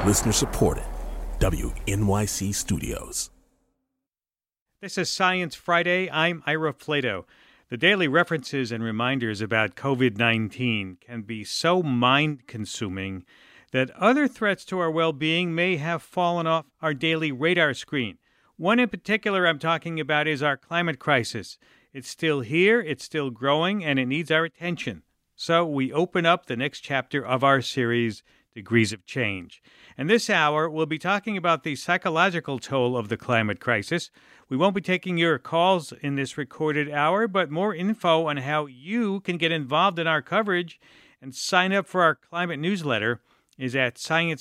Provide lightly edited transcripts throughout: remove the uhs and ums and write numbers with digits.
Listener supported. WNYC Studios. This is Science Friday. I'm Ira Flato. The daily references and reminders about COVID-19 can be so mind-consuming that other threats to our well-being may have fallen off our daily radar screen. One in particular I'm talking about is our climate crisis. It's still here, it's still growing, and it needs our attention. So we open up the next chapter of our series, Degrees of Change. And this hour, we'll be talking about the psychological toll of the climate crisis. We won't be taking your calls in this recorded hour, but more info on how you can get involved in our coverage and sign up for our climate newsletter is at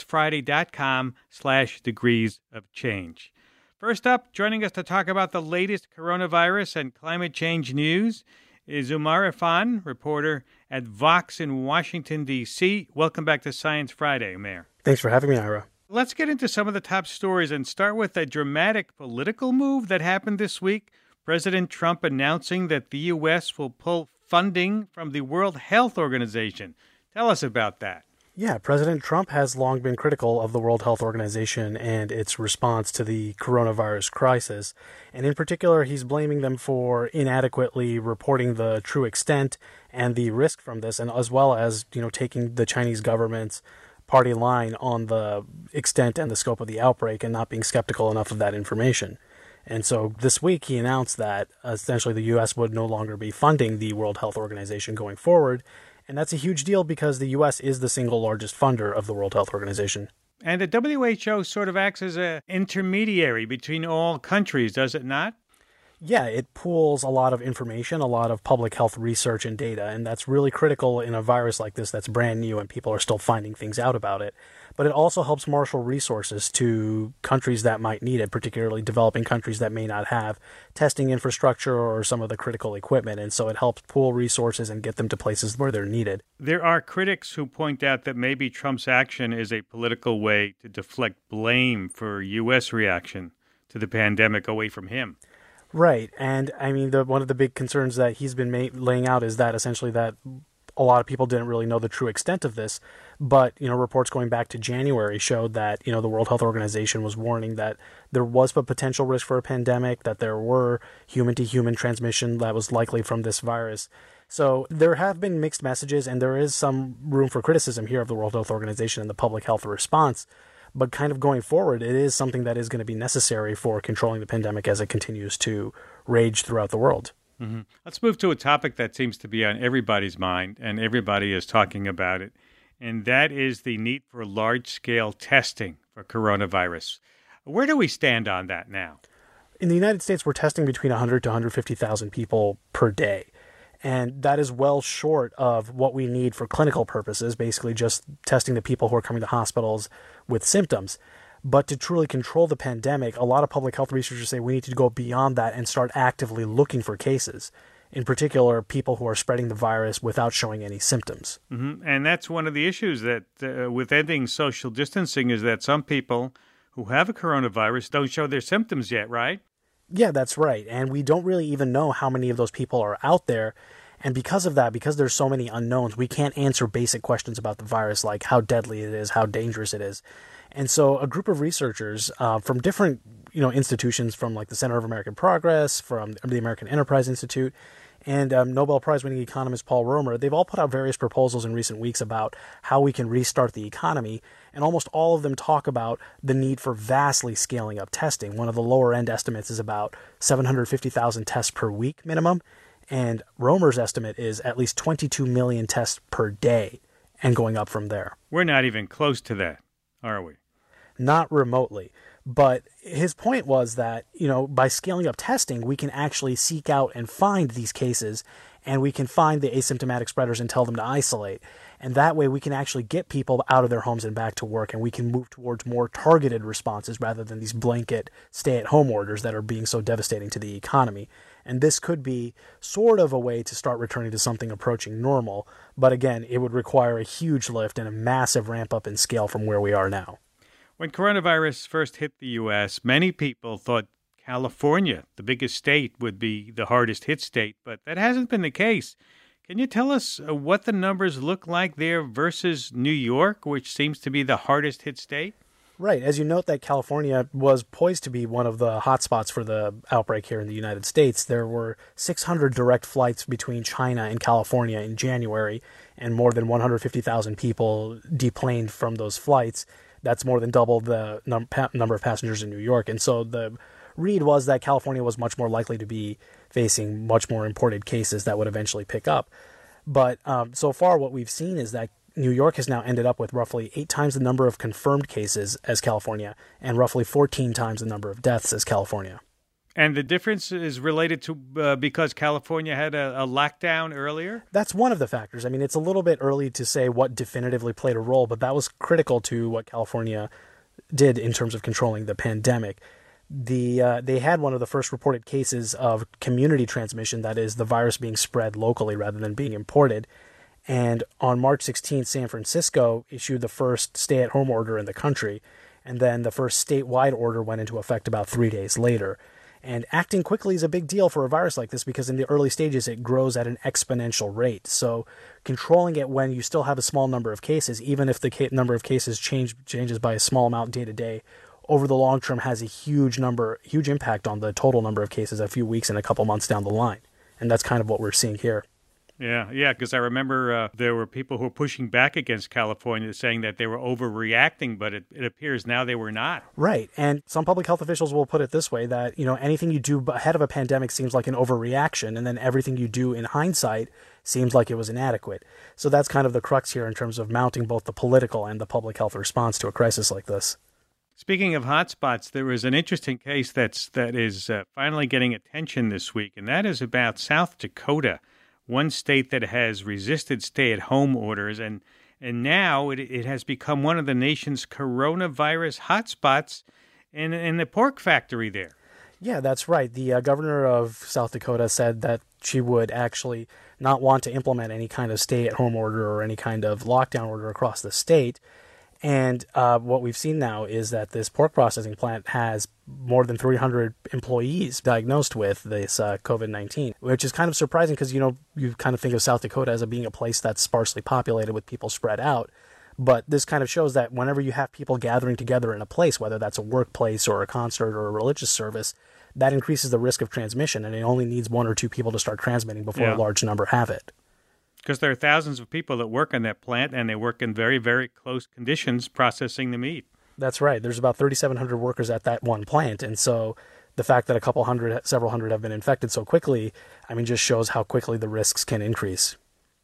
sciencefriday.com/degrees of change. First up, joining us to talk about the latest coronavirus and climate change news is Umar Irfan, reporter at Vox in Washington, D.C. Welcome back to Science Friday, Umar. Thanks for having me, Ira. Let's get into some of the top stories and start with a dramatic political move that happened this week. President Trump announcing that the U.S. will pull funding from the World Health Organization. Tell us about that. Yeah, President Trump has long been critical of the World Health Organization and its response to the coronavirus crisis. And in particular, he's blaming them for inadequately reporting the true extent and the risk from this, and as well as, taking the Chinese government's party line on the extent and the scope of the outbreak and not being skeptical enough of that information. And so this week he announced that essentially the U.S. would no longer be funding the World Health Organization going forward. And that's a huge deal because the U.S. is the single largest funder of the World Health Organization. And the WHO sort of acts as an intermediary between all countries, does it not? Yeah, it pools a lot of information, a lot of public health research and data, and that's really critical in a virus like this that's brand new and people are still finding things out about it. But it also helps marshal resources to countries that might need it, particularly developing countries that may not have testing infrastructure or some of the critical equipment, and so it helps pool resources and get them to places where they're needed. There are critics who point out that maybe Trump's action is a political way to deflect blame for U.S. reaction to the pandemic away from him. Right, and I mean, one of the big concerns that he's been laying out is that essentially that a lot of people didn't really know the true extent of this, but, reports going back to January showed that, the World Health Organization was warning that there was a potential risk for a pandemic, that there were human-to-human transmission that was likely from this virus. So there have been mixed messages, and there is some room for criticism here of the World Health Organization and the public health response. But kind of going forward, it is something that is going to be necessary for controlling the pandemic as it continues to rage throughout the world. Mm-hmm. Let's move to a topic that seems to be on everybody's mind, and everybody is talking about it, and that is the need for large-scale testing for coronavirus. Where do we stand on that now? In the United States, we're testing between 100 to 150,000 people per day. And that is well short of what we need for clinical purposes, basically just testing the people who are coming to hospitals with symptoms. But to truly control the pandemic, a lot of public health researchers say we need to go beyond that and start actively looking for cases. In particular, people who are spreading the virus without showing any symptoms. Mm-hmm. And that's one of the issues that with ending social distancing is that some people who have a coronavirus don't show their symptoms yet, right? Yeah, that's right. And we don't really even know how many of those people are out there. And because of that, because there's so many unknowns, we can't answer basic questions about the virus, like how deadly it is, how dangerous it is. And so a group of researchers from different institutions, from like the Center of American Progress, from the American Enterprise Institute, and Nobel Prize-winning economist Paul Romer, they've all put out various proposals in recent weeks about how we can restart the economy, and almost all of them talk about the need for vastly scaling up testing. One of the lower-end estimates is about 750,000 tests per week minimum, and Romer's estimate is at least 22 million tests per day, and going up from there. We're not even close to that, are we? Not remotely. But his point was that, by scaling up testing, we can actually seek out and find these cases, and we can find the asymptomatic spreaders and tell them to isolate. And that way we can actually get people out of their homes and back to work, and we can move towards more targeted responses rather than these blanket stay-at-home orders that are being so devastating to the economy. And this could be sort of a way to start returning to something approaching normal. But again, it would require a huge lift and a massive ramp up in scale from where we are now. When coronavirus first hit the U.S., many people thought California, the biggest state, would be the hardest hit state, but that hasn't been the case. Can you tell us what the numbers look like there versus New York, which seems to be the hardest hit state? Right. As you note that California was poised to be one of the hotspots for the outbreak here in the United States, there were 600 direct flights between China and California in January, and more than 150,000 people deplaned from those flights. That's more than double the number of passengers in New York. And so the read was that California was much more likely to be facing much more imported cases that would eventually pick up. But so far what we've seen is that New York has now ended up with roughly 8 times the number of confirmed cases as California and roughly 14 times the number of deaths as California. And the difference is related to because California had a lockdown earlier? That's one of the factors. I mean, it's a little bit early to say what definitively played a role, but that was critical to what California did in terms of controlling the pandemic. They had one of the first reported cases of community transmission, that is, the virus being spread locally rather than being imported. And on March 16th, San Francisco issued the first stay-at-home order in the country, and then the first statewide order went into effect about 3 days later. And acting quickly is a big deal for a virus like this because in the early stages it grows at an exponential rate. So controlling it when you still have a small number of cases, even if the number of cases changes by a small amount day to day, over the long term has a huge impact on the total number of cases a few weeks and a couple months down the line. And that's kind of what we're seeing here. Yeah, because I remember there were people who were pushing back against California saying that they were overreacting, but it appears now they were not. Right, and some public health officials will put it this way, that anything you do ahead of a pandemic seems like an overreaction, and then everything you do in hindsight seems like it was inadequate. So that's kind of the crux here in terms of mounting both the political and the public health response to a crisis like this. Speaking of hotspots, there was an interesting case that is finally getting attention this week, and that is about South Dakota, one state that has resisted stay-at-home orders, and now it has become one of the nation's coronavirus hotspots in the pork factory there. Yeah, that's right. The governor of South Dakota said that she would actually not want to implement any kind of stay-at-home order or any kind of lockdown order across the state. And what we've seen now is that this pork processing plant has more than 300 employees diagnosed with this COVID-19, which is kind of surprising because, you kind of think of South Dakota as being a place that's sparsely populated with people spread out. But this kind of shows that whenever you have people gathering together in a place, whether that's a workplace or a concert or a religious service, that increases the risk of transmission. And it only needs 1 or 2 people to start transmitting before a large number have it. Because there are thousands of people that work on that plant, and they work in very, very close conditions processing the meat. That's right. There's about 3,700 workers at that one plant. And so the fact that several hundred have been infected so quickly, just shows how quickly the risks can increase.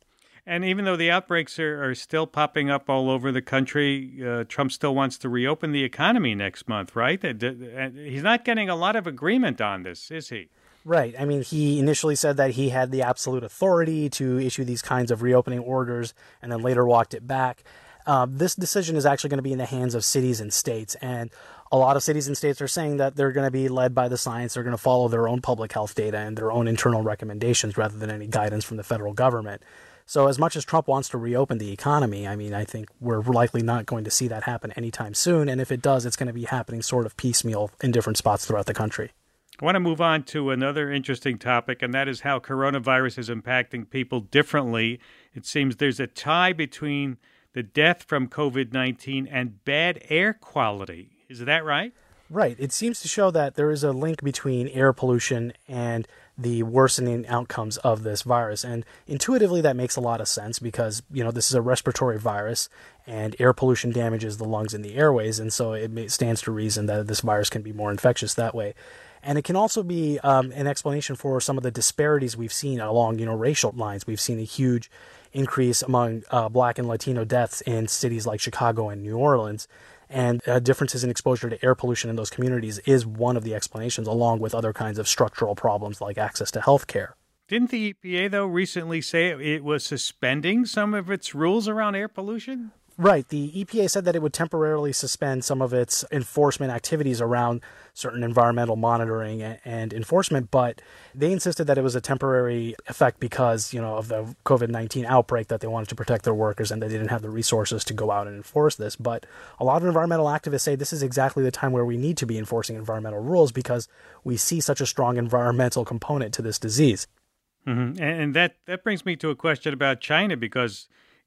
And even though the outbreaks are still popping up all over the country, Trump still wants to reopen the economy next month, right? He's not getting a lot of agreement on this, is he? Right. He initially said that he had the absolute authority to issue these kinds of reopening orders and then later walked it back. This decision is actually going to be in the hands of cities and states. And a lot of cities and states are saying that they're going to be led by the science. They're going to follow their own public health data and their own internal recommendations rather than any guidance from the federal government. So as much as Trump wants to reopen the economy, I think we're likely not going to see that happen anytime soon. And if it does, it's going to be happening sort of piecemeal in different spots throughout the country. I want to move on to another interesting topic, and that is how coronavirus is impacting people differently. It seems there's a tie between the death from COVID-19 and bad air quality. Is that right? Right. It seems to show that there is a link between air pollution and the worsening outcomes of this virus. And intuitively, that makes a lot of sense because, this is a respiratory virus and air pollution damages the lungs and the airways. And so it stands to reason that this virus can be more infectious that way. And it can also be an explanation for some of the disparities we've seen along, racial lines. We've seen a huge increase among Black and Latino deaths in cities like Chicago and New Orleans. And differences in exposure to air pollution in those communities is one of the explanations, along with other kinds of structural problems like access to health care. Didn't the EPA, though, recently say it was suspending some of its rules around air pollution? Right. The EPA said that it would temporarily suspend some of its enforcement activities around certain environmental monitoring and enforcement, but they insisted that it was a temporary effect because, of the COVID-19 outbreak, that they wanted to protect their workers and they didn't have the resources to go out and enforce this. But a lot of environmental activists say this is exactly the time where we need to be enforcing environmental rules because we see such a strong environmental component to this disease. Mm-hmm. And that brings me to a question about China because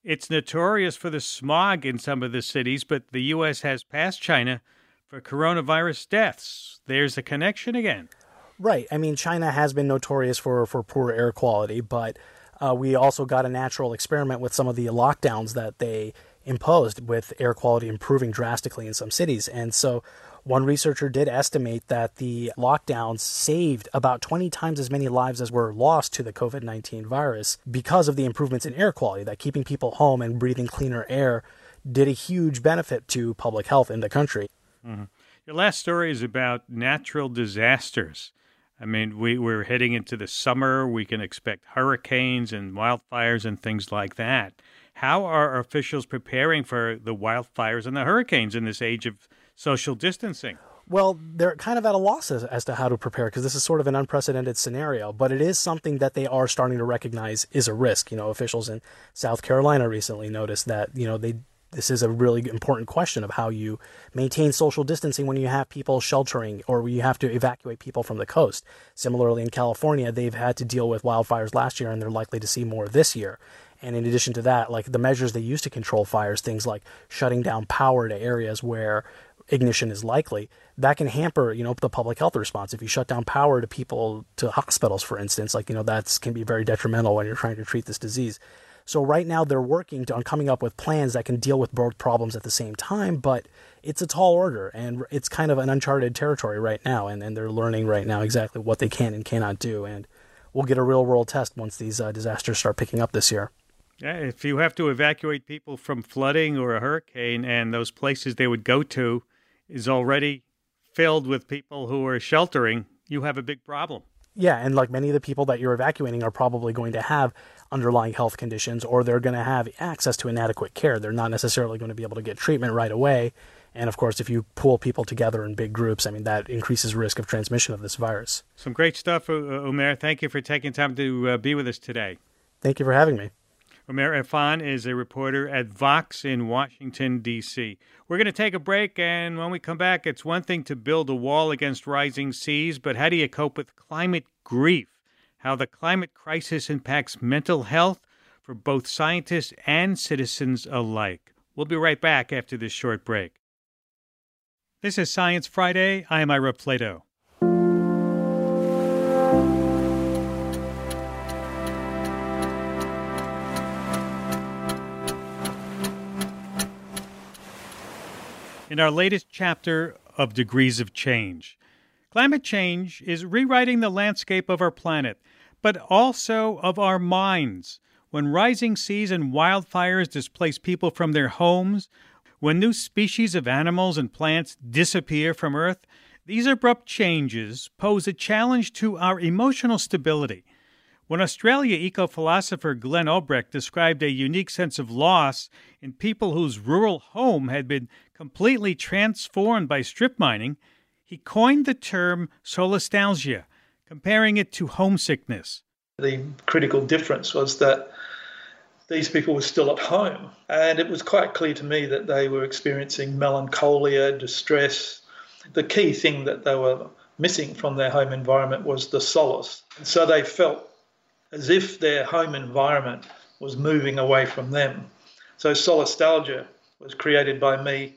It's notorious for the smog in some of the cities, but the U.S. has passed China for coronavirus deaths. There's a connection again. Right. I mean, China has been notorious for poor air quality, but we also got a natural experiment with some of the lockdowns that they imposed, with air quality improving drastically in some cities. And so one researcher did estimate that the lockdowns saved about 20 times as many lives as were lost to the COVID-19 virus because of the improvements in air quality, that keeping people home and breathing cleaner air did a huge benefit to public health in the country. Mm-hmm. Your last story is about natural disasters. I mean, we're heading into the summer. We can expect hurricanes and wildfires and things like that. How are officials preparing for the wildfires and the hurricanes in this age of social distancing? Well, they're kind of at a loss as to how to prepare, because this is sort of an unprecedented scenario, but it is something that they are starting to recognize is a risk. You know, officials in South Carolina recently noticed that, this is a really important question of how you maintain social distancing when you have people sheltering or when you have to evacuate people from the coast. Similarly, in California, they've had to deal with wildfires last year, and they're likely to see more this year. And in addition to that, like the measures they use to control fires, things like shutting down power to areas where ignition is likely, that can hamper, the public health response. If you shut down power to people, to hospitals, for instance, that can be very detrimental when you're trying to treat this disease. So right now they're working on coming up with plans that can deal with both problems at the same time, but it's a tall order, and it's kind of an uncharted territory right now, and they're learning right now exactly what they can and cannot do, and we'll get a real-world test once these disasters start picking up this year. Yeah, if you have to evacuate people from flooding or a hurricane, and those places they would go to is already filled with people who are sheltering, you have a big problem. Yeah, and like many of the people that you're evacuating are probably going to have underlying health conditions, or they're going to have access to inadequate care. They're not necessarily going to be able to get treatment right away. And of course, if you pool people together in big groups, that increases risk of transmission of this virus. Some great stuff, Umair. Thank you for taking time to be with us today. Thank you for having me. Umair Irfan is a reporter at Vox in Washington, D.C. We're going to take a break, and when we come back, it's one thing to build a wall against rising seas, but how do you cope with climate grief? How the climate crisis impacts mental health for both scientists and citizens alike. We'll be right back after this short break. This is Science Friday. I'm Ira Plato. In our latest chapter of Degrees of Change, climate change is rewriting the landscape of our planet, but also of our minds. When rising seas and wildfires displace people from their homes, when new species of animals and plants disappear from Earth, these abrupt changes pose a challenge to our emotional stability. When Australia eco-philosopher Glenn Obrecht described a unique sense of loss in people whose rural home had been completely transformed by strip mining, he coined the term solastalgia, comparing it to homesickness. The critical difference was that these people were still at home, and it was quite clear to me that they were experiencing melancholia, distress. The key thing that they were missing from their home environment was the solace. And so they felt as if their home environment was moving away from them. So solastalgia was created by me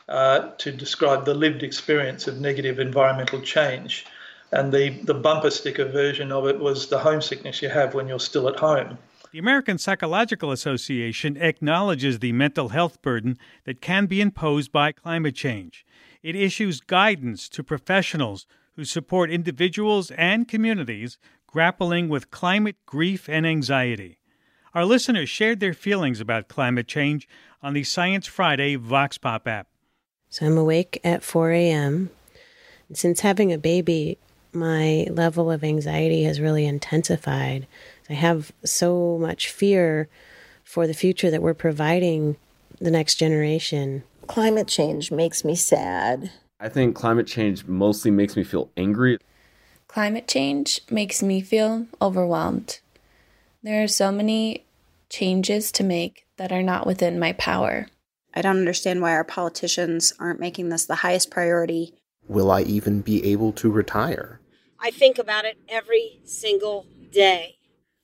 to describe the lived experience of negative environmental change. And the bumper sticker version of it was the homesickness you have when you're still at home. The American Psychological Association acknowledges the mental health burden that can be imposed by climate change. It issues guidance to professionals who support individuals and communities grappling with climate grief and anxiety. Our listeners shared their feelings about climate change on the Science Friday Vox Pop app. So I'm awake at 4 a.m. Since having a baby, my level of anxiety has really intensified. I have so much fear for the future that we're providing the next generation. Climate change makes me sad. I think climate change mostly makes me feel angry. Climate change makes me feel overwhelmed. There are so many changes to make that are not within my power. I don't understand why our politicians aren't making this the highest priority. Will I even be able to retire? I think about it every single day.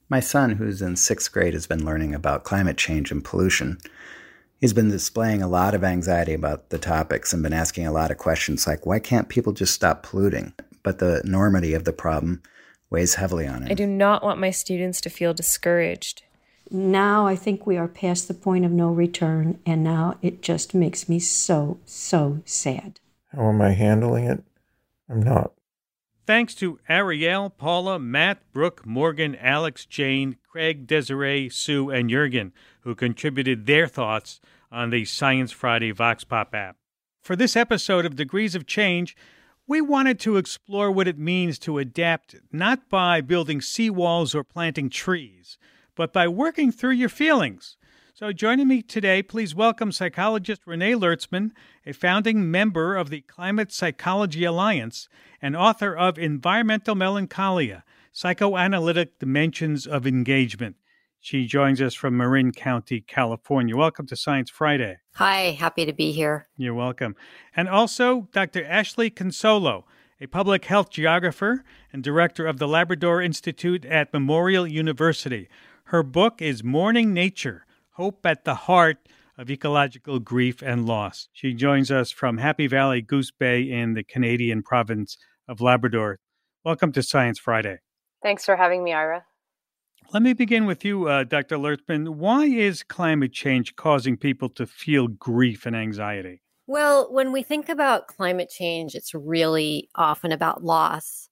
My son, who's in 6th grade, has been learning about climate change and pollution. He's been displaying a lot of anxiety about the topics and been asking a lot of questions like, why can't people just stop polluting? But the enormity of the problem weighs heavily on him. I do not want my students to feel discouraged. Now I think we are past the point of no return, and now it just makes me so sad. How am I handling it? I'm not. Thanks to Ariel, Paula, Matt, Brooke, Morgan, Alex, Jane, Craig, Desiree, Sue, and Jurgen, who contributed their thoughts on the Science Friday Vox Pop app. For this episode of Degrees of Change, we wanted to explore what it means to adapt not by building seawalls or planting trees, but by working through your feelings. So joining me today, please welcome psychologist Renee Lertzman, a founding member of the Climate Psychology Alliance and author of Environmental Melancholia, Psychoanalytic Dimensions of Engagement. She joins us from Marin County, California. Welcome to Science Friday. Hi, happy to be here. You're welcome. And also Dr. Ashley Consolo, a public health geographer and director of the Labrador Institute at Memorial University. Her book is Mourning Nature, Hope at the Heart of Ecological Grief and Loss. She joins us from Happy Valley, Goose Bay in the Canadian province of Labrador. Welcome to Science Friday. Thanks for having me, Ira. Let me begin with you, Dr. Lertzman. Why is climate change causing people to feel grief and anxiety? Well, when we think about climate change, it's really often about loss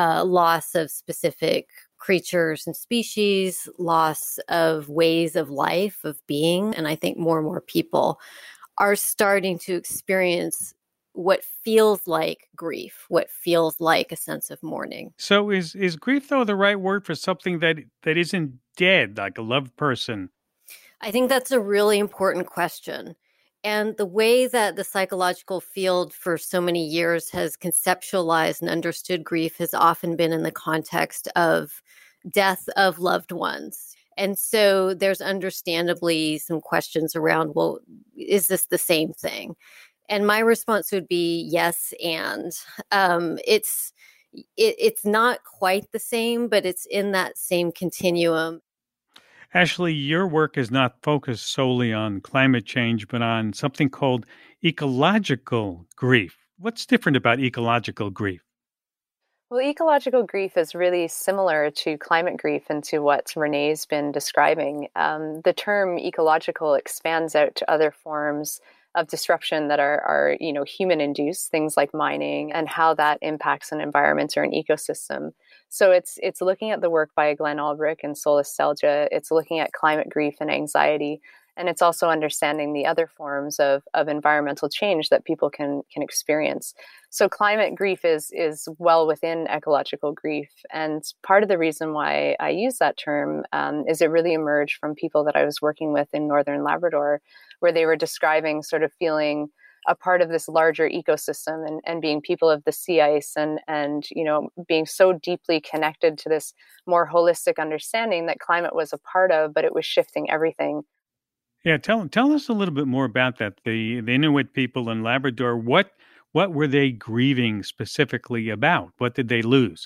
of specific creatures and species, loss of ways of life, of being. And I think more and more people are starting to experience what feels like grief, what feels like a sense of mourning. So is grief, though, the right word for something that isn't dead, like a loved person? I think that's a really important question. And the way that the psychological field for so many years has conceptualized and understood grief has often been in the context of death of loved ones. And so there's understandably some questions around, well, is this the same thing? And my response would be yes, and it's not quite the same, but it's in that same continuum. Ashley, your work is not focused solely on climate change, but on something called ecological grief. What's different about ecological grief? Well, ecological grief is really similar to climate grief and to what Renee's been describing. The term ecological expands out to other forms of disruption that are human-induced, things like mining, and how that impacts an environment or an ecosystem. So it's looking at the work by Glenn Ulbrich and Solis Selja. It's looking at climate grief and anxiety, and it's also understanding the other forms of environmental change that people can experience. So climate grief is well within ecological grief, and part of the reason why I use that term is it really emerged from people that I was working with in northern Labrador, where they were describing sort of feeling a part of this larger ecosystem and being people of the sea ice and being so deeply connected to this more holistic understanding that climate was a part of, but it was shifting everything. Yeah, tell us a little bit more about that. The Inuit people in Labrador, what were they grieving specifically about? What did they lose?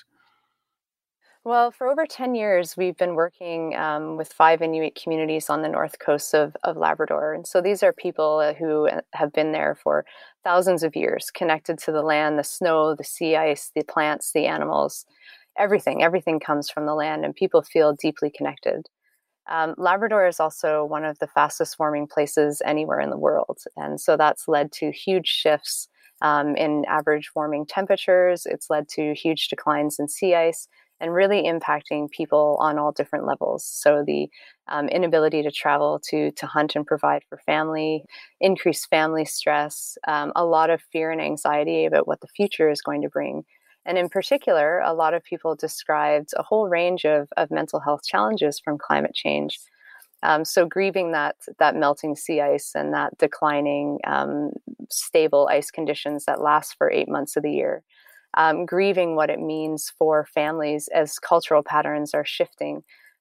Well, for over 10 years, we've been working with 5 Inuit communities on the north coast of Labrador. And so these are people who have been there for thousands of years, connected to the land, the snow, the sea ice, the plants, the animals, everything comes from the land, and people feel deeply connected. Labrador is also one of the fastest warming places anywhere in the world. And so that's led to huge shifts in average warming temperatures. It's led to huge declines in sea ice, and really impacting people on all different levels. So the inability to travel to hunt and provide for family, increased family stress, a lot of fear and anxiety about what the future is going to bring. And in particular, a lot of people described a whole range of mental health challenges from climate change. So grieving that melting sea ice and that declining stable ice conditions that last for 8 months of the year. Grieving what it means for families as cultural patterns are shifting.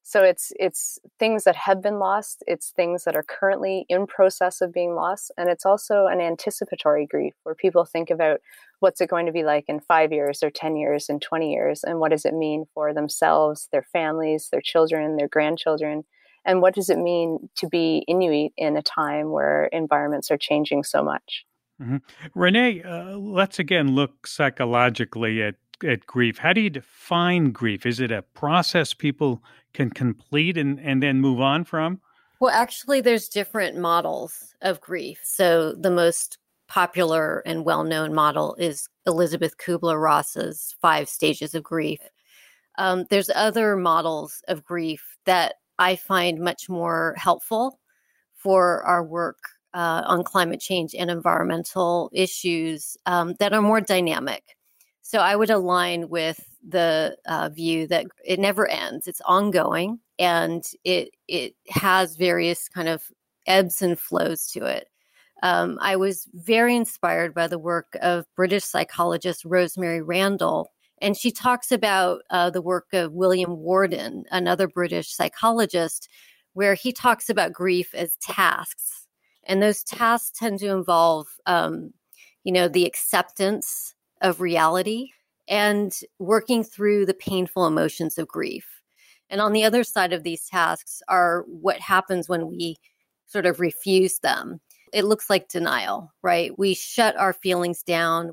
So it's things that have been lost, it's things that are currently in process of being lost, and it's also an anticipatory grief where people think about what's it going to be like in 5 years or 10 years and 20 years, and what does it mean for themselves, their families, their children, their grandchildren, and what does it mean to be Inuit in a time where environments are changing so much. Mm-hmm. Renee, let's again look psychologically at grief. How do you define grief? Is it a process people can complete and then move on from? Well, actually, there's different models of grief. So the most popular and well-known model is Elizabeth Kubler-Ross's 5 stages of grief. There's other models of grief that I find much more helpful for our work on climate change and environmental issues that are more dynamic. So I would align with the view that it never ends. It's ongoing, and it has various kind of ebbs and flows to it. I was very inspired by the work of British psychologist Rosemary Randall, and she talks about the work of William Worden, another British psychologist, where he talks about grief as tasks. And those tasks tend to involve, the acceptance of reality and working through the painful emotions of grief. And on the other side of these tasks are what happens when we sort of refuse them. It looks like denial, right? We shut our feelings down.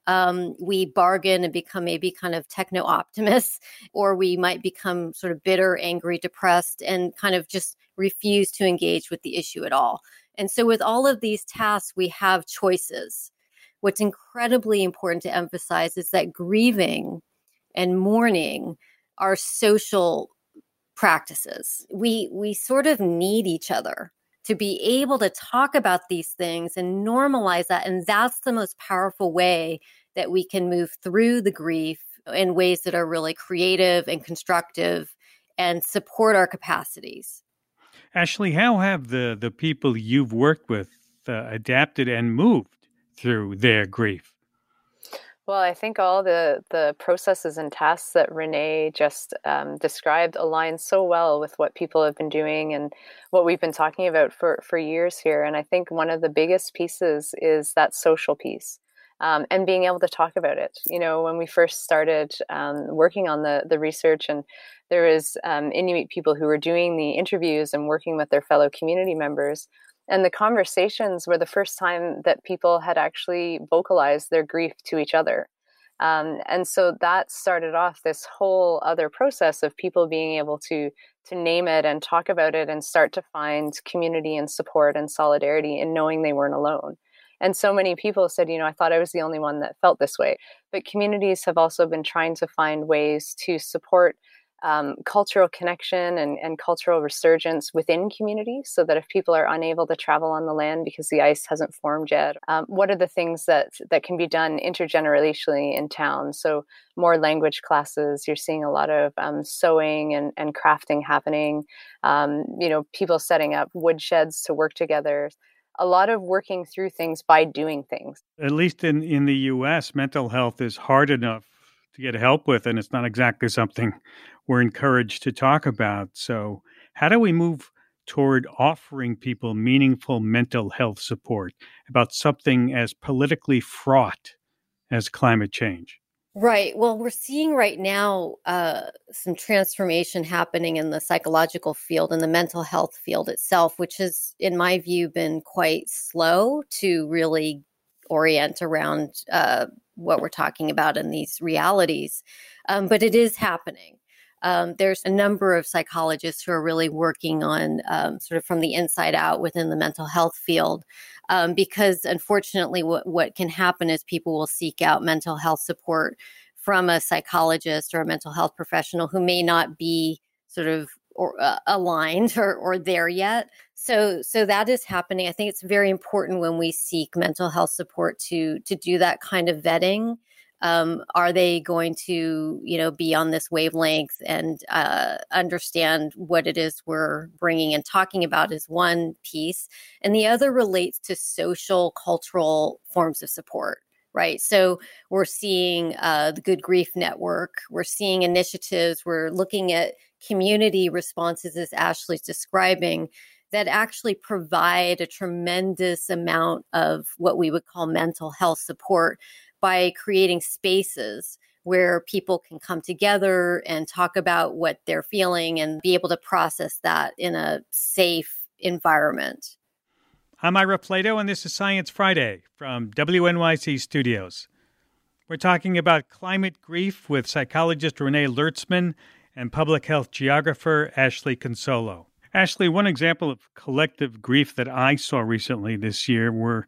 We bargain and become maybe kind of techno-optimists, or we might become sort of bitter, angry, depressed, and kind of just refuse to engage with the issue at all. And so with all of these tasks, we have choices. What's incredibly important to emphasize is that grieving and mourning are social practices. We sort of need each other to be able to talk about these things and normalize that. And that's the most powerful way that we can move through the grief in ways that are really creative and constructive and support our capacities. Ashley, how have the people you've worked with adapted and moved through their grief? Well, I think all the processes and tasks that Renee just described align so well with what people have been doing and what we've been talking about for years here. And I think one of the biggest pieces is that social piece and being able to talk about it. You know, when we first started working on the research, and there was Inuit people who were doing the interviews and working with their fellow community members. And the conversations were the first time that people had actually vocalized their grief to each other. And so that started off this whole other process of people being able to name it and talk about it and start to find community and support and solidarity in knowing they weren't alone. And so many people said, you know, I thought I was the only one that felt this way. But communities have also been trying to find ways to support cultural connection and cultural resurgence within communities, so that if people are unable to travel on the land because the ice hasn't formed yet, what are the things that can be done intergenerationally in town? So more language classes, you're seeing a lot of sewing and crafting happening, people setting up wood sheds to work together. A lot of working through things by doing things. At least in the U.S., mental health is hard enough to get help with, and it's not exactly something we're encouraged to talk about. So how do we move toward offering people meaningful mental health support about something as politically fraught as climate change? Right. Well, we're seeing right now some transformation happening in the psychological field and the mental health field itself, which has, in my view, been quite slow to really orient around what we're talking about in these realities. But it is happening. There's a number of psychologists who are really working on sort of from the inside out within the mental health field, because unfortunately what can happen is people will seek out mental health support from a psychologist or a mental health professional who may not be sort of aligned or there yet. So that is happening. I think it's very important when we seek mental health support to do that kind of vetting. Are they going to, be on this wavelength and understand what it is we're bringing and talking about is one piece. And the other relates to social, cultural forms of support, right? So we're seeing the Good Grief Network. We're seeing initiatives. We're looking at community responses, as Ashley's describing, that actually provide a tremendous amount of what we would call mental health support by creating spaces where people can come together and talk about what they're feeling and be able to process that in a safe environment. I'm Ira Plato, and this is Science Friday from WNYC Studios. We're talking about climate grief with psychologist Renee Lertzman and public health geographer Ashley Consolo. Ashley, one example of collective grief that I saw recently this year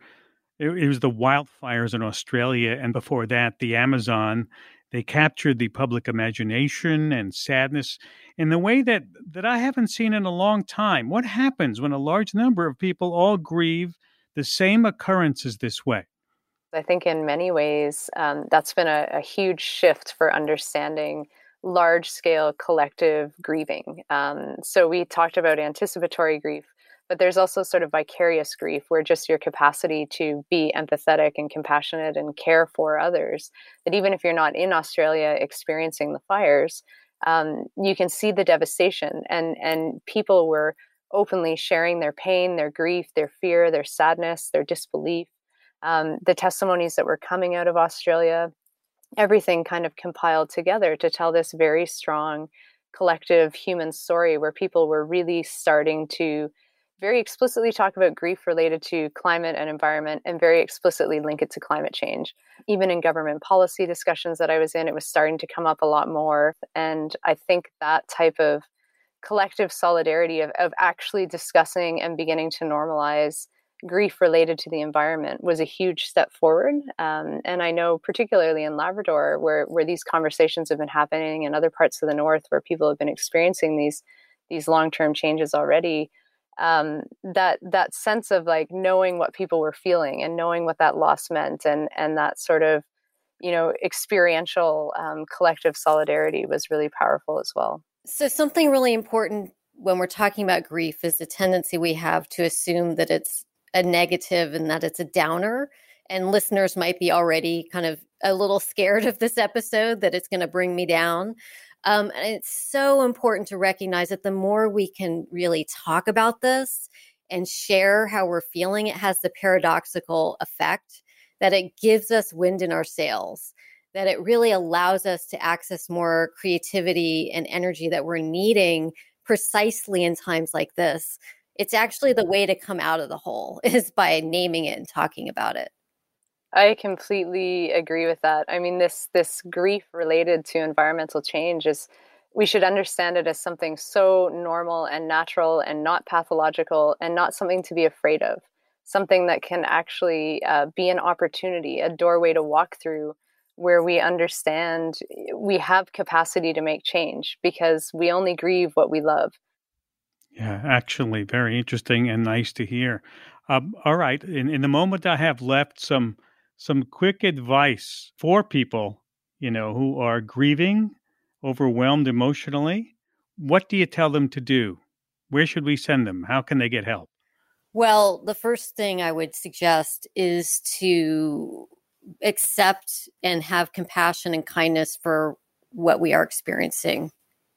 it was the wildfires in Australia, and before that, the Amazon. They captured the public imagination and sadness in the way that I haven't seen in a long time. What happens when a large number of people all grieve the same occurrences this way? I think in many ways, that's been a huge shift for understanding large-scale collective grieving. So we talked about anticipatory grief, but there's also sort of vicarious grief, where just your capacity to be empathetic and compassionate and care for others, that even if you're not in Australia experiencing the fires, you can see the devastation. And people were openly sharing their pain, their grief, their fear, their sadness, their disbelief. The testimonies that were coming out of Australia, everything kind of compiled together to tell this very strong collective human story where people were really starting to very explicitly talk about grief related to climate and environment and very explicitly link it to climate change. Even in government policy discussions that I was in, it was starting to come up a lot more. And I think that type of collective solidarity of actually discussing and beginning to normalize grief related to the environment was a huge step forward. And I know particularly in Labrador, where these conversations have been happening, in other parts of the north where people have been experiencing these long-term changes already, that sense of like knowing what people were feeling and knowing what that loss meant and that sort of, experiential collective solidarity was really powerful as well. So something really important when we're talking about grief is the tendency we have to assume that it's a negative and that it's a downer. And listeners might be already kind of a little scared of this episode, that it's going to bring me down. And it's so important to recognize that the more we can really talk about this and share how we're feeling, it has the paradoxical effect that it gives us wind in our sails, that it really allows us to access more creativity and energy that we're needing precisely in times like this. It's actually the way to come out of the hole is by naming it and talking about it. I completely agree with that. I mean, this grief related to environmental change we should understand it as something so normal and natural and not pathological and not something to be afraid of, something that can actually be an opportunity, a doorway to walk through where we understand we have capacity to make change because we only grieve what we love. Yeah, actually, very interesting and nice to hear. All right, in the moment I have left, some quick advice for people, who are grieving, overwhelmed emotionally. What do you tell them to do? Where should we send them? How can they get help? Well, the first thing I would suggest is to accept and have compassion and kindness for what we are experiencing,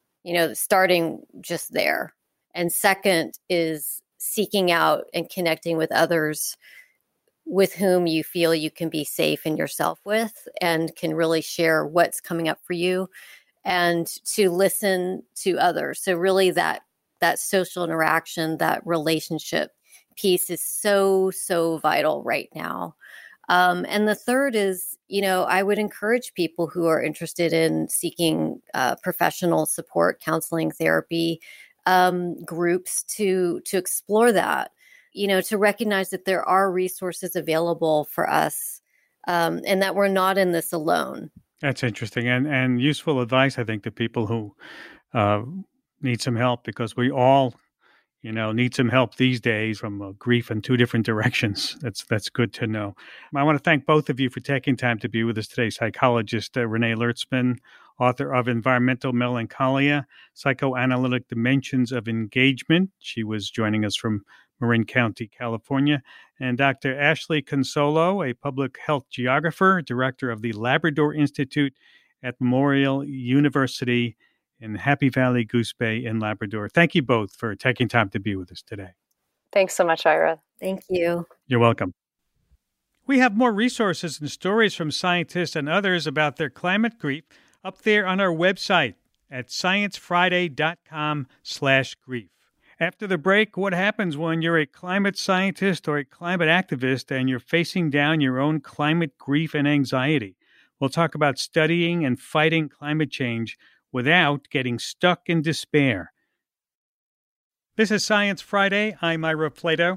starting just there. And second is seeking out and connecting with others with whom you feel you can be safe in yourself with and can really share what's coming up for you, and to listen to others. So really that social interaction, that relationship piece is so, so vital right now. And the third is, I would encourage people who are interested in seeking professional support, counseling, therapy, groups to explore that, to recognize that there are resources available for us and that we're not in this alone. That's interesting and useful advice, I think, to people who need some help, because we all, need some help these days from grief in two different directions. That's good to know. I want to thank both of you for taking time to be with us today. Psychologist Renee Lertzman, author of Environmental Melancholia, Psychoanalytic Dimensions of Engagement. She was joining us from Marin County, California. And Dr. Ashley Consolo, a public health geographer, director of the Labrador Institute at Memorial University in Happy Valley, Goose Bay, in Labrador. Thank you both for taking time to be with us today. Thanks so much, Ira. Thank you. You're welcome. We have more resources and stories from scientists and others about their climate grief up there on our website at sciencefriday.com/grief. After the break, what happens when you're a climate scientist or a climate activist and you're facing down your own climate grief and anxiety? We'll talk about studying and fighting climate change without getting stuck in despair. This is Science Friday. I'm Ira Flatow.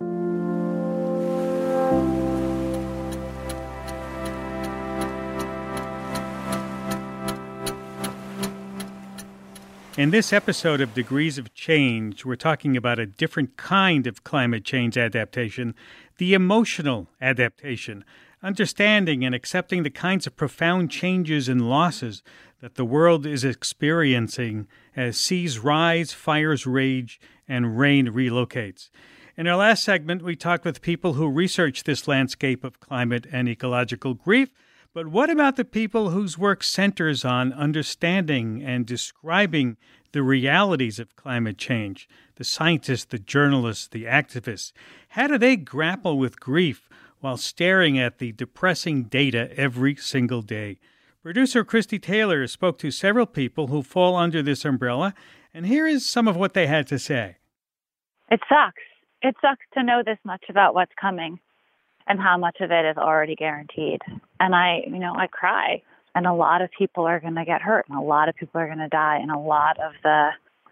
In this episode of Degrees of Change, we're talking about a different kind of climate change adaptation, the emotional adaptation, understanding and accepting the kinds of profound changes and losses that the world is experiencing as seas rise, fires rage, and rain relocates. In our last segment, we talked with people who research this landscape of climate and ecological grief. But what about the people whose work centers on understanding and describing the realities of climate change? The scientists, the journalists, the activists. How do they grapple with grief while staring at the depressing data every single day? Producer Christy Taylor spoke to several people who fall under this umbrella, and here is some of what they had to say. It sucks. It sucks to know this much about what's coming and how much of it is already guaranteed. And I cry. And a lot of people are going to get hurt, and a lot of people are going to die, and a lot of the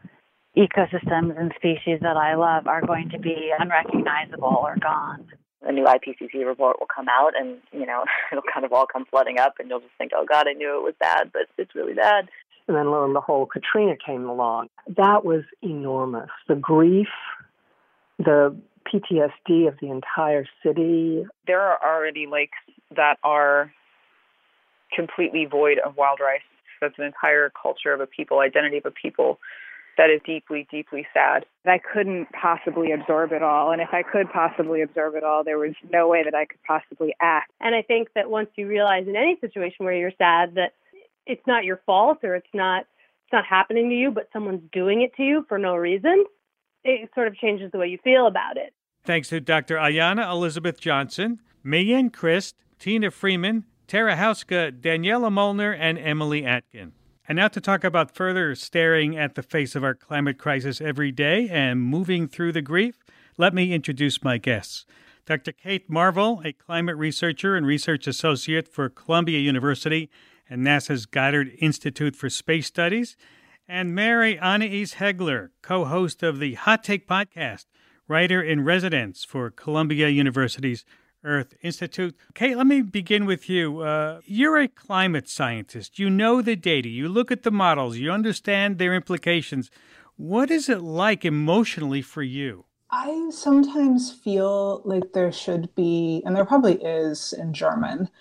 ecosystems and species that I love are going to be unrecognizable or gone. A new IPCC report will come out, and, it'll kind of all come flooding up, and you'll just think, oh, God, I knew it was bad, but it's really bad. And then lo and behold, Katrina came along. That was enormous. The grief, the PTSD of the entire city. There are already lakes that are completely void of wild rice. That's an entire culture of a people, identity of a people that is deeply, deeply sad. I couldn't possibly absorb it all. And if I could possibly absorb it all, there was no way that I could possibly act. And I think that once you realize in any situation where you're sad that it's not your fault or it's not happening to you, but someone's doing it to you for no reason, it sort of changes the way you feel about it. Thanks to Dr. Ayanna Elizabeth Johnson, Mayan Christ, Tina Freeman, Tara Hauska, Daniela Molnar, and Emily Atkin. And now to talk about further staring at the face of our climate crisis every day and moving through the grief, let me introduce my guests. Dr. Kate Marvel, a climate researcher and research associate for Columbia University and NASA's Goddard Institute for Space Studies, and Mary Anais Hegler, co-host of the Hot Take podcast, writer in residence for Columbia University's Earth Institute. Kate, let me begin with you. You're a climate scientist. You know the data. You look at the models. You understand their implications. What is it like emotionally for you? I sometimes feel like there should be, and there probably is in German,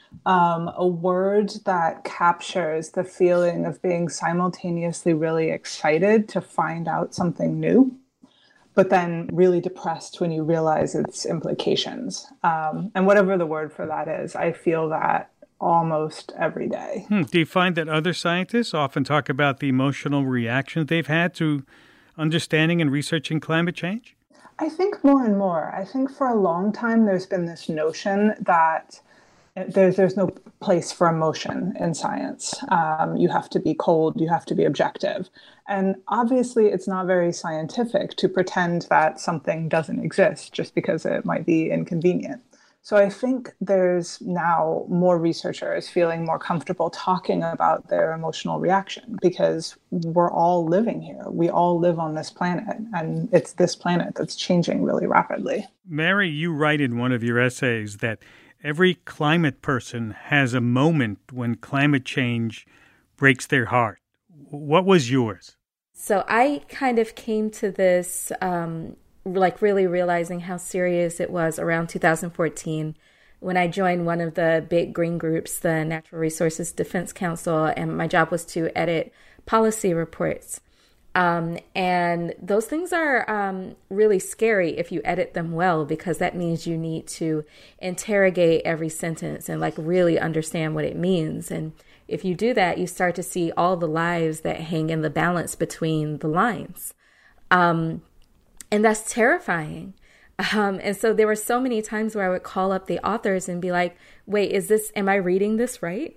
a word that captures the feeling of being simultaneously really excited to find out something new, but then really depressed when you realize its implications. And whatever the word for that is, I feel that almost every day. Do you find that other scientists often talk about the emotional reactions they've had to understanding and researching climate change? I think more and more. I think for a long time there's been this notion that there's no place for emotion in science. You have to be cold, you have to be objective. And obviously it's not very scientific to pretend that something doesn't exist just because it might be inconvenient. So I think there's now more researchers feeling more comfortable talking about their emotional reaction because we're all living here. We all live on this planet, and it's this planet that's changing really rapidly. Mary, you write in one of your essays that every climate person has a moment when climate change breaks their heart. What was yours? So I kind of came to this really realizing how serious it was around 2014 when I joined one of the big green groups, the Natural Resources Defense Council, and my job was to edit policy reports. And those things are really scary if you edit them well, because that means you need to interrogate every sentence and like really understand what it means. And if you do that, you start to see all the lives that hang in the balance between the lines. And that's terrifying. And so there were so many times where I would call up the authors and be like, wait, am I reading this right?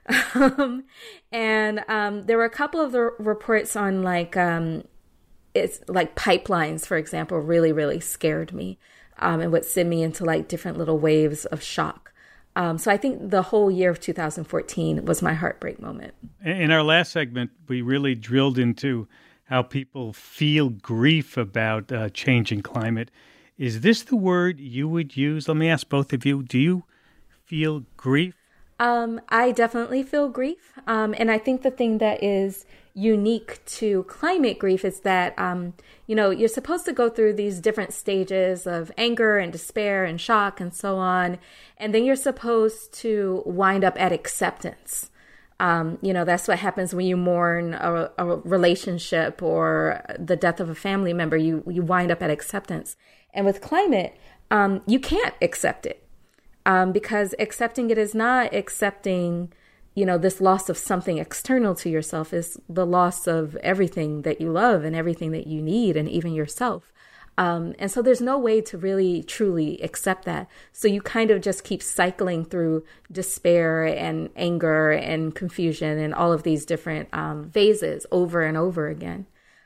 And there were a couple of the reports on it's like pipelines, for example, really, really scared me, and would send me into like different little waves of shock. So I think the whole year of 2014 was my heartbreak moment. In our last segment, we really drilled into how people feel grief about changing climate. Is this the word you would use? Let me ask both of you. Do you feel grief? I definitely feel grief. And I think the thing that is unique to climate grief is that, you're supposed to go through these different stages of anger and despair and shock and so on. And then you're supposed to wind up at acceptance. That's what happens when you mourn a relationship or the death of a family member. You wind up at acceptance. And with climate, you can't accept it. Because accepting it is not accepting, this loss of something external to yourself. Is the loss of everything that you love and everything that you need, and even yourself. And so there's no way to really, truly accept that. So you kind of just keep cycling through despair and anger and confusion and all of these different phases over and over again.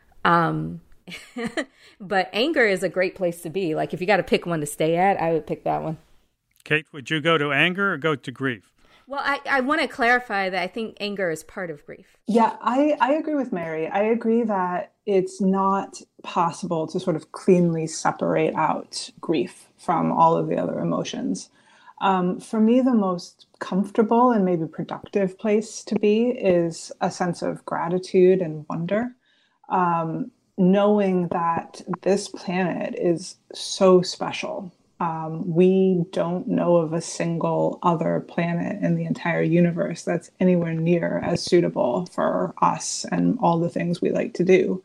But anger is a great place to be. Like, if you got to pick one to stay at, I would pick that one. Kate, would you go to anger or go to grief? Well, I want to clarify that I think anger is part of grief. Yeah, I agree with Mary. I agree that it's not possible to sort of cleanly separate out grief from all of the other emotions. For me, the most comfortable and maybe productive place to be is a sense of gratitude and wonder. Knowing that this planet is so special. We don't know of a single other planet in the entire universe that's anywhere near as suitable for us and all the things we like to do.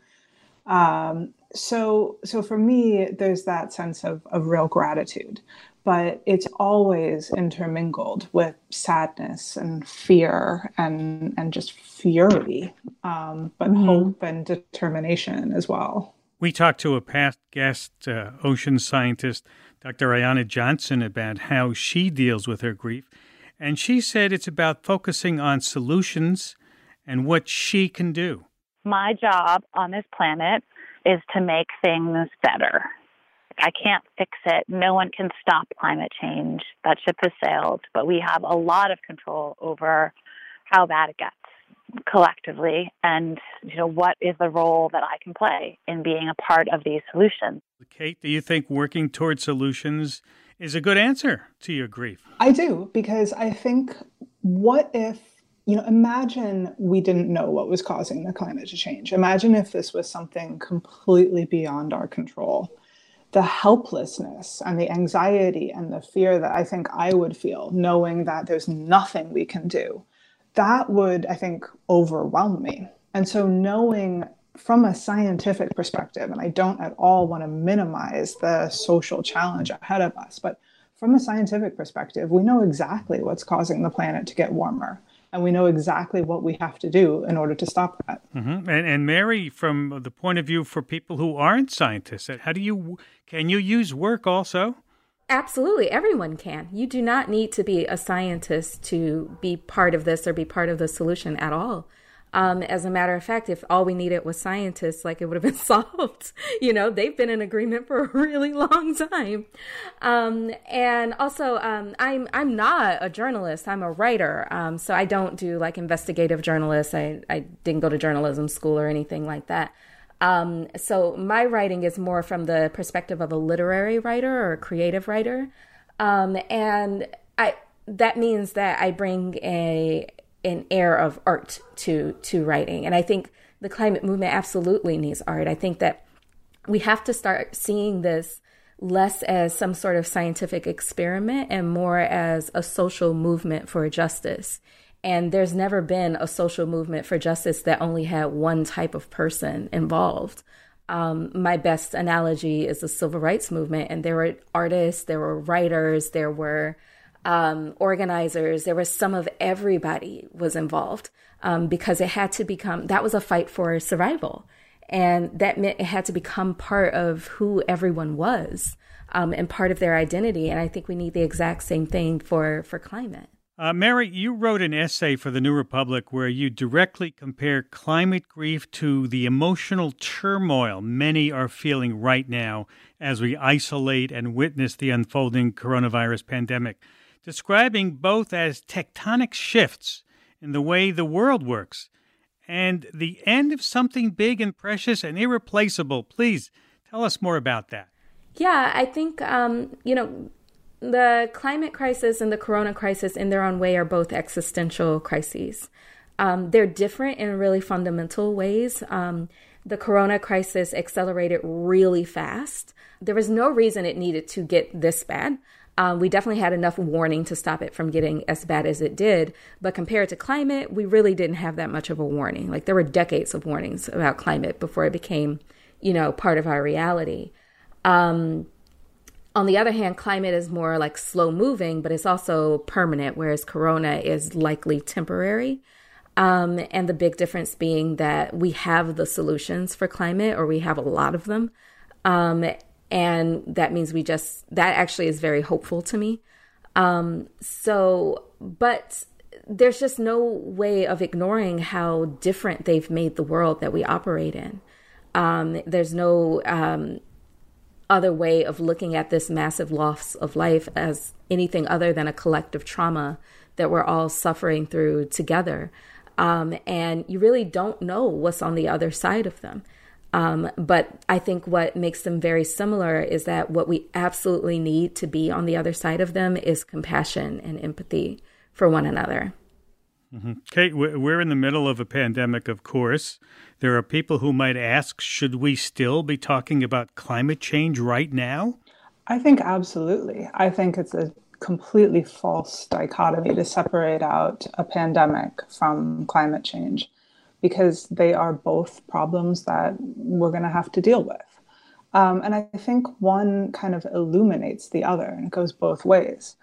So for me, there's that sense of real gratitude, but it's always intermingled with sadness and fear and just fury, but hope and determination as well. We talked to a past guest, ocean scientist, Dr. Ayana Johnson, about how she deals with her grief. And she said it's about focusing on solutions and what she can do. My job on this planet is to make things better. I can't fix it. No one can stop climate change. That ship has sailed. But we have a lot of control over how bad it gets collectively, and what is the role that I can play in being a part of these solutions. Kate, do you think working towards solutions is a good answer to your grief? I do, because I think, what if, imagine we didn't know what was causing the climate to change. Imagine if this was something completely beyond our control. The helplessness and the anxiety and the fear that I think I would feel, knowing that there's nothing we can do, that would, I think, overwhelm me. And so knowing from a scientific perspective, and I don't at all want to minimize the social challenge ahead of us, but from a scientific perspective, we know exactly what's causing the planet to get warmer. And we know exactly what we have to do in order to stop that. Mm-hmm. And Mary, from the point of view for people who aren't scientists, can you use work also? Absolutely. Everyone can. You do not need to be a scientist to be part of this or be part of the solution at all. As a matter of fact, if all we needed was scientists, it would have been solved. They've been in agreement for a really long time. And also, I'm not a journalist. I'm a writer. So I don't do investigative journalists. I didn't go to journalism school or anything like that. So my writing is more from the perspective of a literary writer or a creative writer. And that means that I bring an air of art to writing. And I think the climate movement absolutely needs art. I think that we have to start seeing this less as some sort of scientific experiment and more as a social movement for justice. And there's never been a social movement for justice that only had one type of person involved. My best analogy is the civil rights movement. And there were artists, there were writers, there were organizers, there was some of everybody was involved because it had to become, that was a fight for survival. And that meant it had to become part of who everyone was and part of their identity. And I think we need the exact same thing for climate. Mary, you wrote an essay for The New Republic where you directly compare climate grief to the emotional turmoil many are feeling right now as we isolate and witness the unfolding coronavirus pandemic, describing both as tectonic shifts in the way the world works and the end of something big and precious and irreplaceable. Please tell us more about that. Yeah, I think, the climate crisis and the corona crisis in their own way are both existential crises. They're different in really fundamental ways. The corona crisis accelerated really fast. There was no reason it needed to get this bad. We definitely had enough warning to stop it from getting as bad as it did. But compared to climate, we really didn't have that much of a warning. Like there were decades of warnings about climate before it became, part of our reality. On the other hand, climate is more like slow moving, but it's also permanent, whereas corona is likely temporary. And the big difference being that we have the solutions for climate, or we have a lot of them. And that means that actually is very hopeful to me. But there's just no way of ignoring how different they've made the world that we operate in. There's no other way of looking at this massive loss of life as anything other than a collective trauma that we're all suffering through together. And you really don't know what's on the other side of them. But I think what makes them very similar is that what we absolutely need to be on the other side of them is compassion and empathy for one another. Mm-hmm. Kate, we're in the middle of a pandemic, of course. There are people who might ask, should we still be talking about climate change right now? I think absolutely. I think it's a completely false dichotomy to separate out a pandemic from climate change, because they are both problems that we're going to have to deal with. And I think one kind of illuminates the other, and it goes both ways.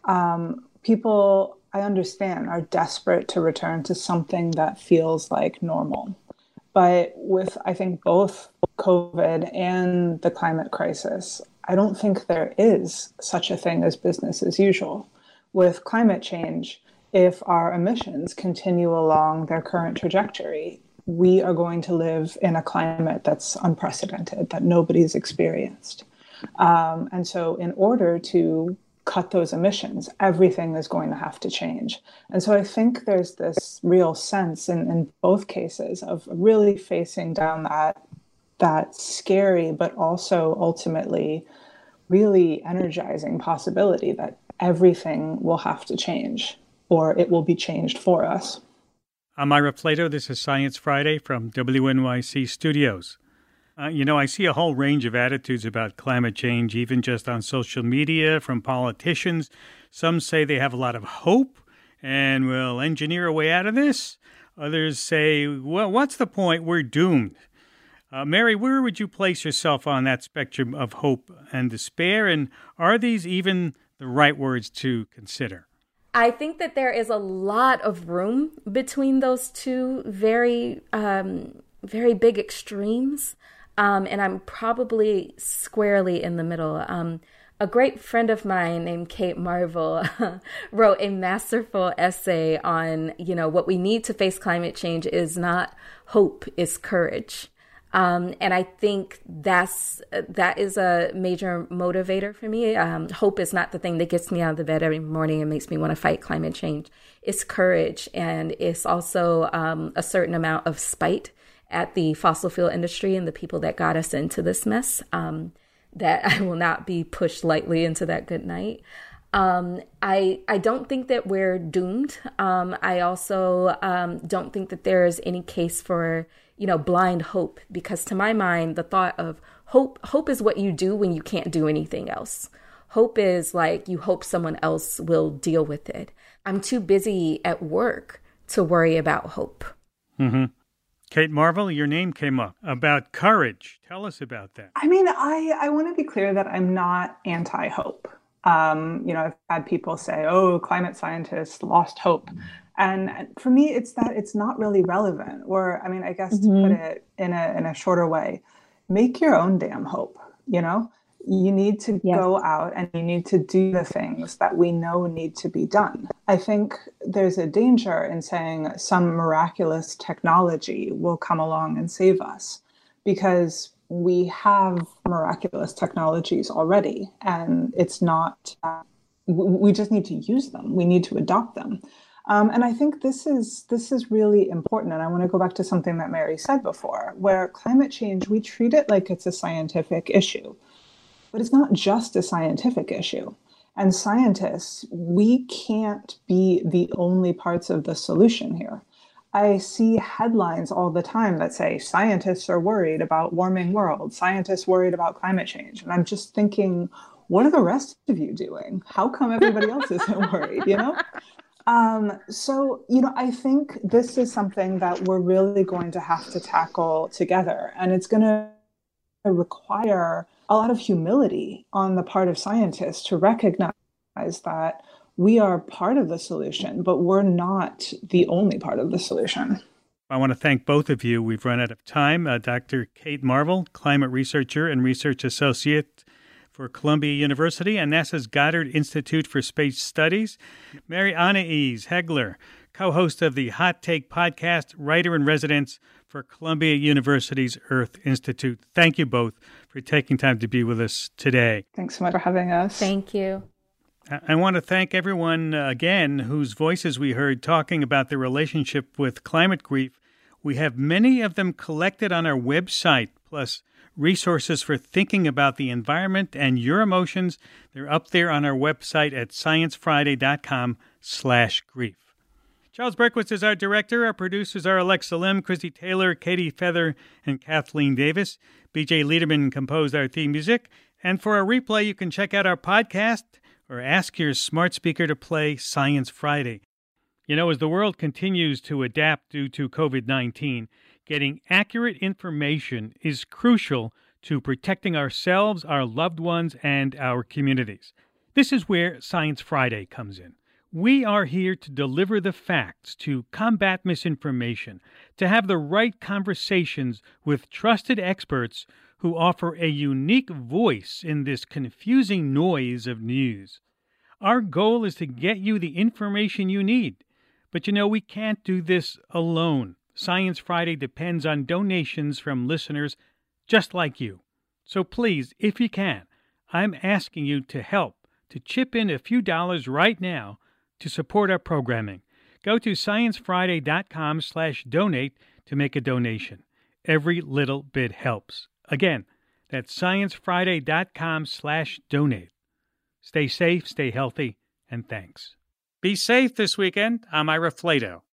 People, I understand, are desperate to return to something that feels like normal. But with, I think, both COVID and the climate crisis, I don't think there is such a thing as business as usual. With climate change, if our emissions continue along their current trajectory, we are going to live in a climate that's unprecedented, that nobody's experienced. And so in order to cut those emissions, everything is going to have to change. And so I think there's this real sense in both cases of really facing down that scary, but also ultimately really energizing possibility that everything will have to change, or it will be changed for us. I'm Ira Plato. This is Science Friday from WNYC Studios. I see a whole range of attitudes about climate change, even just on social media, from politicians. Some say they have a lot of hope and will engineer a way out of this. Others say, well, what's the point? We're doomed. Mary, where would you place yourself on that spectrum of hope and despair? And are these even the right words to consider? I think that there is a lot of room between those two very, very big extremes. And I'm probably squarely in the middle. A great friend of mine named Kate Marvel wrote a masterful essay on, what we need to face climate change is not hope, it's courage. And I think that is a major motivator for me. Hope is not the thing that gets me out of the bed every morning and makes me want to fight climate change. It's courage, and it's also a certain amount of spite at the fossil fuel industry and the people that got us into this mess, that I will not be pushed lightly into that good night. I don't think that we're doomed. I also don't think that there's any case for, blind hope, because to my mind, the thought of hope is what you do when you can't do anything else. Hope is like you hope someone else will deal with it. I'm too busy at work to worry about hope. Mm-hmm. Kate Marvel, your name came up about courage. Tell us about that. I mean, I want to be clear that I'm not anti-hope. I've had people say, oh, climate scientists lost hope. And for me, it's that it's not really relevant. Or, I mean, I guess to put it in a shorter way, make your own damn hope, You need to go out and you need to do the things that we know need to be done. I think there's a danger in saying some miraculous technology will come along and save us, because we have miraculous technologies already, and it's not, we just need to use them. We need to adopt them. And I think this is really important. And I want to go back to something that Mary said before, where climate change, we treat it like it's a scientific issue. But it's not just a scientific issue. And scientists, we can't be the only parts of the solution here. I see headlines all the time that say, scientists are worried about warming world, scientists worried about climate change. And I'm just thinking, what are the rest of you doing? How come everybody else isn't worried, So, I think this is something that we're really going to have to tackle together. And it's going to require a lot of humility on the part of scientists to recognize that we are part of the solution, but we're not the only part of the solution. I want to thank both of you. We've run out of time. Dr. Kate Marvel, climate researcher and research associate for Columbia University and NASA's Goddard Institute for Space Studies. Mary Anais Heglar, co-host of the Hot Take podcast, writer-in-residence for Columbia University's Earth Institute. Thank you both for taking time to be with us today. Thanks so much for having us. Thank you. I want to thank everyone again whose voices we heard talking about their relationship with climate grief. We have many of them collected on our website, plus resources for thinking about the environment and your emotions. They're up there on our website at sciencefriday.com/grief. Charles Berkowitz is our director. Our producers are Alexa Lim, Christy Taylor, Katie Feather, and Kathleen Davis. BJ Liederman composed our theme music. And for our replay, you can check out our podcast or ask your smart speaker to play Science Friday. As the world continues to adapt due to COVID-19, getting accurate information is crucial to protecting ourselves, our loved ones, and our communities. This is where Science Friday comes in. We are here to deliver the facts, to combat misinformation, to have the right conversations with trusted experts who offer a unique voice in this confusing noise of news. Our goal is to get you the information you need. But we can't do this alone. Science Friday depends on donations from listeners just like you. So please, if you can, I'm asking you to help, to chip in a few dollars right now to support our programming. Go to sciencefriday.com/donate to make a donation. Every little bit helps. Again, that's sciencefriday.com/donate. Stay safe, stay healthy, and thanks. Be safe this weekend. I'm Ira Flato.